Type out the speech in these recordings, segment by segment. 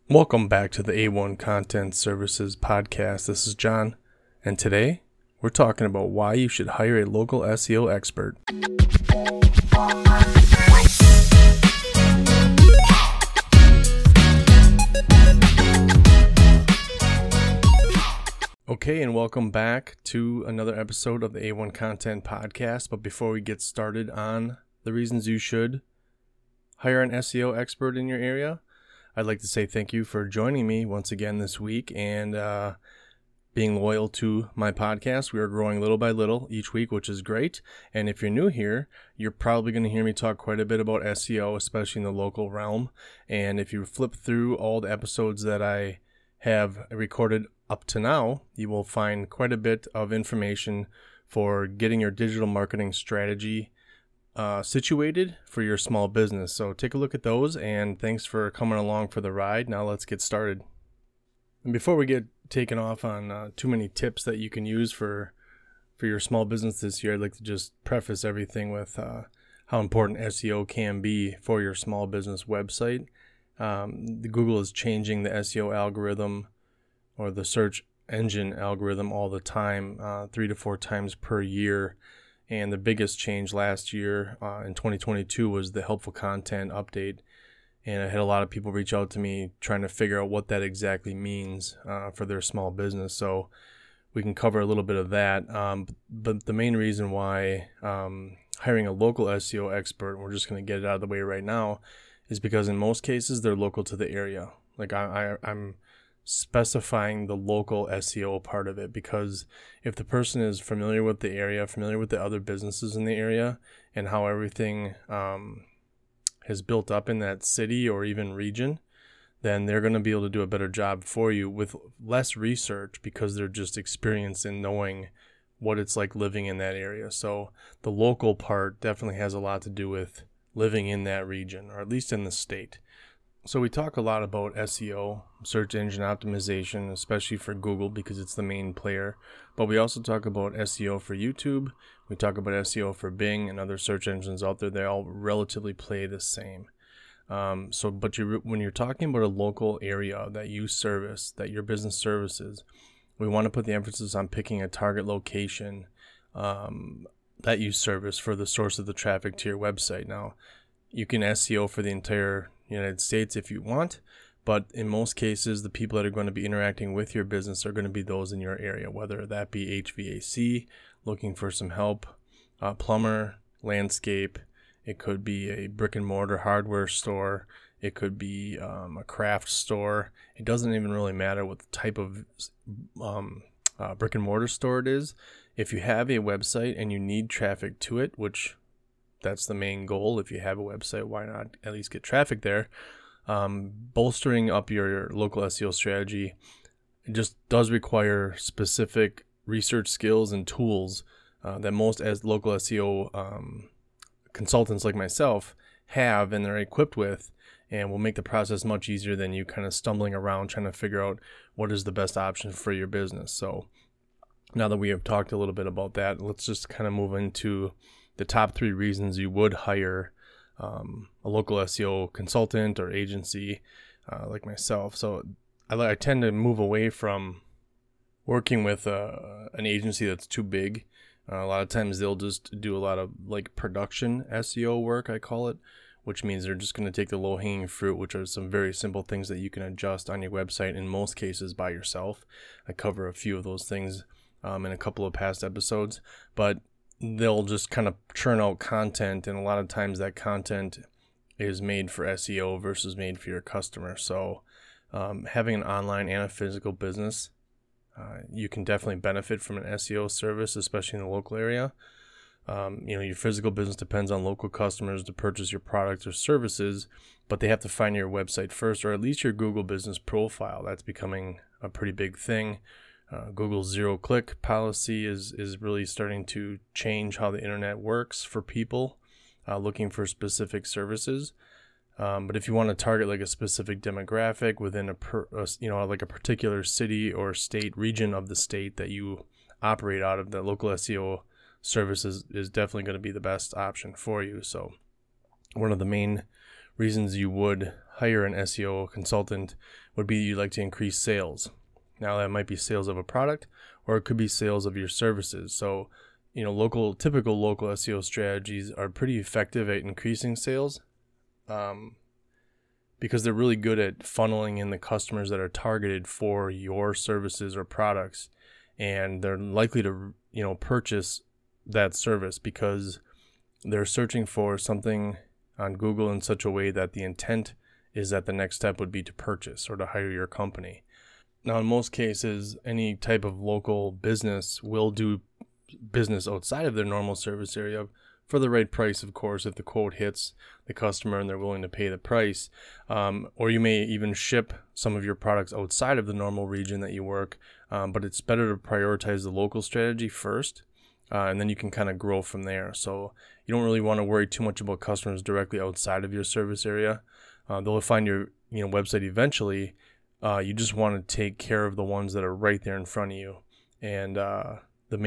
Welcome back to the A1 Content Services Podcast. This is John, and today we're talking about why you should hire a local SEO expert. Okay, and welcome back to another episode of the A1 Content Podcast. But before we get started on the reasons you should hire an SEO expert in your area, I'd like to say thank you for joining me once again this week and being loyal to my podcast. We are growing little by little each week, which is great. And if you're new here, you're probably going to hear me talk quite a bit about SEO, especially in the local realm. And if you flip through all the episodes that I have recorded up to now, you will find quite a bit of information for getting your digital marketing strategy situated for your small business. So take a look at those, and thanks for coming along for the ride. Now let's get started. And before we get taken off on too many tips that you can use for your small business this year, I'd like to just preface everything with how important SEO can be for your small business website. The Google is changing the SEO algorithm or the search engine algorithm all the time, 3 to 4 times per year. And the biggest change last year in 2022 was the helpful content update. And I had a lot of people reach out to me trying to figure out what that exactly means for their small business. So we can cover a little bit of that. But the main reason why hiring a local SEO expert, and we're just going to get it out of the way right now, is because in most cases they're local to the area. Like I'm specifying the local SEO part of it, because if the person is familiar with the area, familiar with the other businesses in the area and how everything has built up in that city or even region, then they're going to be able to do a better job for you with less research, because they're just experienced in knowing what it's like living in that area. So the local part definitely has a lot to do with living in that region, or at least in the state. So we talk a lot about SEO, search engine optimization, especially for Google because it's the main player. But we also talk about SEO for YouTube. We talk about SEO for Bing and other search engines out there. They all relatively play the same. When you're talking about a local area that you service, that your business services, we want to put the emphasis on picking a target location that you service for the source of the traffic to your website. Now, you can SEO for the entire United States if you want, but in most cases the people that are going to be interacting with your business are going to be those in your area, whether that be HVAC, looking for some help, plumber, landscape. It could be a brick and mortar hardware store. It could be a craft store. It doesn't even really matter what the type of brick and mortar store it is. If you have a website and you need traffic to it, which that's the main goal. If you have a website, why not at least get traffic there? Bolstering up your local SEO strategy, it just does require specific research skills and tools that most as local SEO consultants like myself have and they're equipped with, and will make the process much easier than you kind of stumbling around trying to figure out what is the best option for your business. So now that we have talked a little bit about that, let's just kind of move into the top 3 reasons you would hire a local SEO consultant or agency like myself. So I tend to move away from working with an agency that's too big. A lot of times they'll just do a lot of like production SEO work, I call it, which means they're just going to take the low-hanging fruit, which are some very simple things that you can adjust on your website in most cases by yourself. I cover a few of those things in a couple of past episodes, but they'll just kind of churn out content, and a lot of times that content is made for SEO versus made for your customer. So having an online and a physical business, you can definitely benefit from an SEO service, especially in the local area. Your physical business depends on local customers to purchase your products or services, but they have to find your website first, or at least your Google business profile. That's becoming a pretty big thing. Google's zero-click policy is really starting to change how the internet works for people looking for specific services. But if you want to target like a specific demographic within like a particular city or state region of the state that you operate out of, the local SEO services is definitely going to be the best option for you. So one of the main reasons you would hire an SEO consultant would be you'd like to increase sales. Now that might be sales of a product, or it could be sales of your services. So, typical local SEO strategies are pretty effective at increasing sales, because they're really good at funneling in the customers that are targeted for your services or products, and they're likely to, purchase that service because they're searching for something on Google in such a way that the intent is that the next step would be to purchase or to hire your company. Now, in most cases, any type of local business will do business outside of their normal service area for the right price, of course, if the quote hits the customer and they're willing to pay the price. Or you may even ship some of your products outside of the normal region that you work, but it's better to prioritize the local strategy first, and then you can kind of grow from there. So you don't really want to worry too much about customers directly outside of your service area. They'll find your website eventually. You just want to take care of the ones that are right there in front of you. And the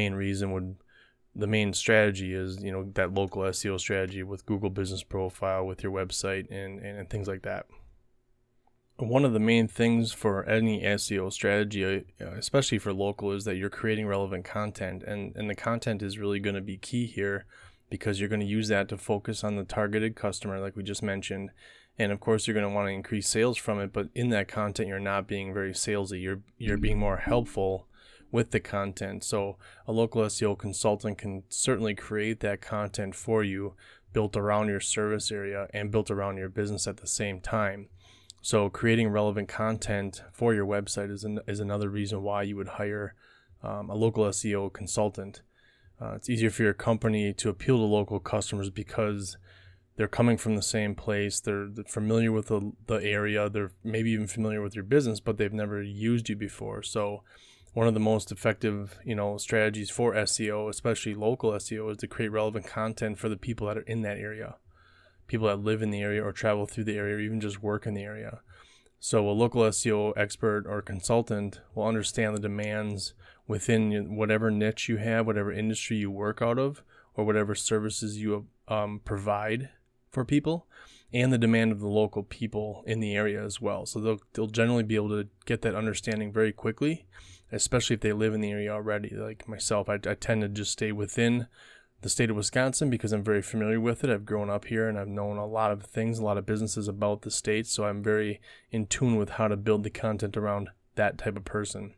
main strategy is, that local SEO strategy with Google Business Profile, with your website and things like that. One of the main things for any SEO strategy, especially for local, is that you're creating relevant content. And the content is really going to be key here, because you're going to use that to focus on the targeted customer, like we just mentioned. And of course, you're going to want to increase sales from it. But in that content, you're not being very salesy. You're being more helpful with the content. So a local SEO consultant can certainly create that content for you, built around your service area and built around your business at the same time. So creating relevant content for your website is another reason why you would hire a local SEO consultant. It's easier for your company to appeal to local customers because they're coming from the same place. They're familiar with the area. They're maybe even familiar with your business, but they've never used you before. So one of the most effective, strategies for SEO, especially local SEO, is to create relevant content for the people that are in that area, people that live in the area or travel through the area or even just work in the area. So a local SEO expert or consultant will understand the demands within whatever niche you have, whatever industry you work out of, or whatever services you provide for people, and the demand of the local people in the area as well. So they'll generally be able to get that understanding very quickly, especially if they live in the area already. Like myself, I tend to just stay within the state of Wisconsin because I'm very familiar with it. I've grown up here and I've known a lot of things, a lot of businesses about the state, so I'm very in tune with how to build the content around that type of person.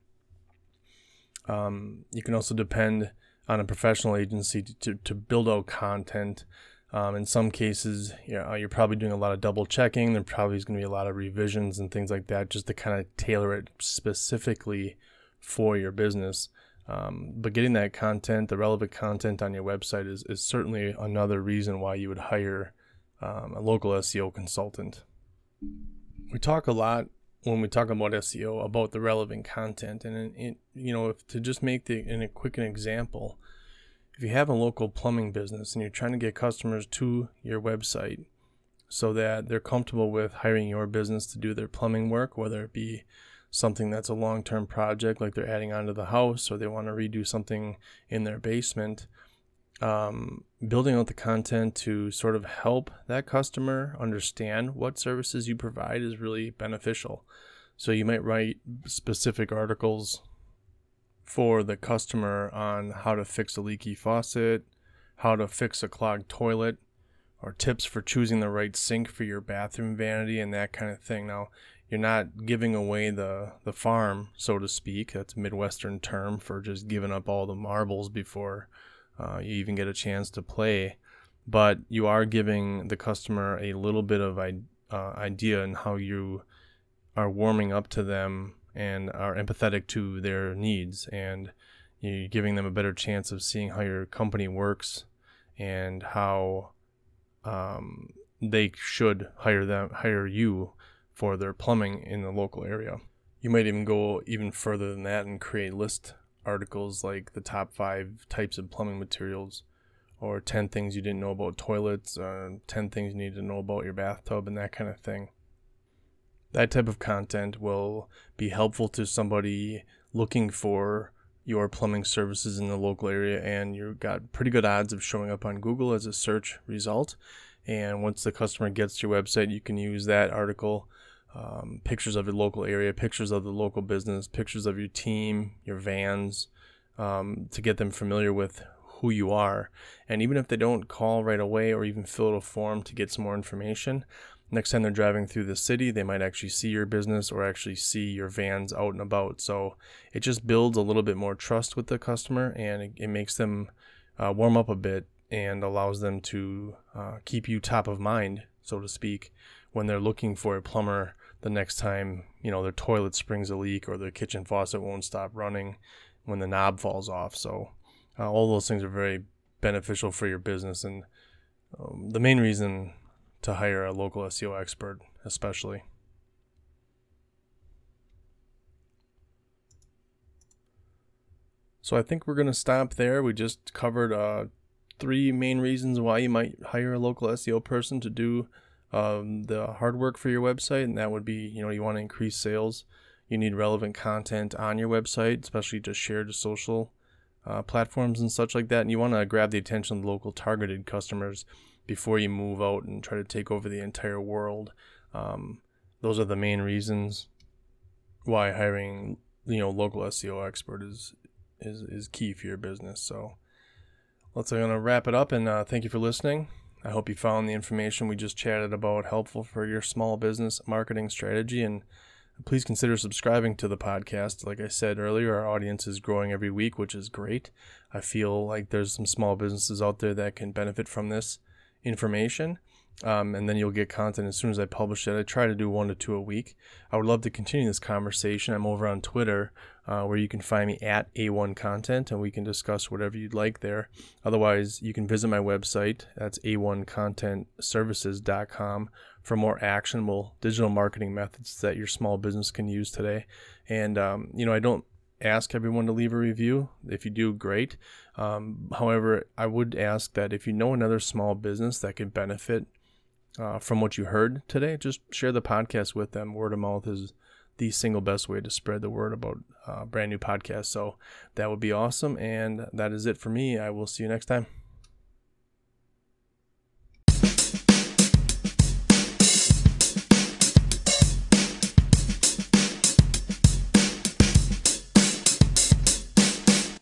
You can also depend on a professional agency to build out content. In some cases, you're probably doing a lot of double checking. There probably is going to be a lot of revisions and things like that, just to kind of tailor it specifically for your business. But getting that content, the relevant content on your website is certainly another reason why you would hire a local SEO consultant. We talk a lot when we talk about SEO about the relevant content, and if to just make in a quick example, if you have a local plumbing business and you're trying to get customers to your website so that they're comfortable with hiring your business to do their plumbing work, whether it be something that's a long-term project like they're adding onto the house or they want to redo something in their basement, building out the content to sort of help that customer understand what services you provide is really beneficial. So you might write specific articles for the customer on how to fix a leaky faucet, how to fix a clogged toilet, or tips for choosing the right sink for your bathroom vanity and that kind of thing. Now, you're not giving away the farm, so to speak. That's a Midwestern term for just giving up all the marbles before you even get a chance to play. But you are giving the customer a little bit of idea in how you are warming up to them and are empathetic to their needs. And you're giving them a better chance of seeing how your company works and how they should hire you for their plumbing in the local area. You might even go even further than that and create list articles like the top 5 types of plumbing materials, or 10 things you didn't know about toilets, 10 things you need to know about your bathtub, and that kind of thing. That type of content will be helpful to somebody looking for your plumbing services in the local area, and you've got pretty good odds of showing up on Google as a search result. And once the customer gets to your website, you can use that article, pictures of your local area, pictures of the local business, pictures of your team, your vans, to get them familiar with who you are. And even if they don't call right away or even fill out a form to get some more information, next time they're driving through the city, they might actually see your business or actually see your vans out and about. So it just builds a little bit more trust with the customer, and it makes them warm up a bit and allows them to keep you top of mind, so to speak, when they're looking for a plumber the next time, their toilet springs a leak or their kitchen faucet won't stop running when the knob falls off. So all those things are very beneficial for your business, and the main reason to hire a local SEO expert especially. So I think we're going to stop there. We just covered 3 main reasons why you might hire a local SEO person to do the hard work for your website, and that would be, you want to increase sales. You need relevant content on your website, especially just shared to social platforms and such like that. And you want to grab the attention of local targeted customers before you move out and try to take over the entire world. Those are the main reasons why hiring, local SEO expert is key for your business. So I'm going to wrap it up, and thank you for listening. I hope you found the information we just chatted about helpful for your small business marketing strategy, and please consider subscribing to the podcast. Like I said earlier, our audience is growing every week, which is great. I feel like there's some small businesses out there that can benefit from this information. And then you'll get content as soon as I publish it. I try to do 1 to 2 a week. I would love to continue this conversation. I'm over on Twitter, where you can find me at A1 Content, and we can discuss whatever you'd like there. Otherwise, you can visit my website. That's a1contentservices.com for more actionable digital marketing methods that your small business can use today. And, I don't ask everyone to leave a review. If you do, great. However, I would ask that if you know another small business that could benefit from what you heard today, just share the podcast with them. Word of mouth is the single best way to spread the word about brand new podcasts. So that would be awesome. And that is it for me. I will see you next time.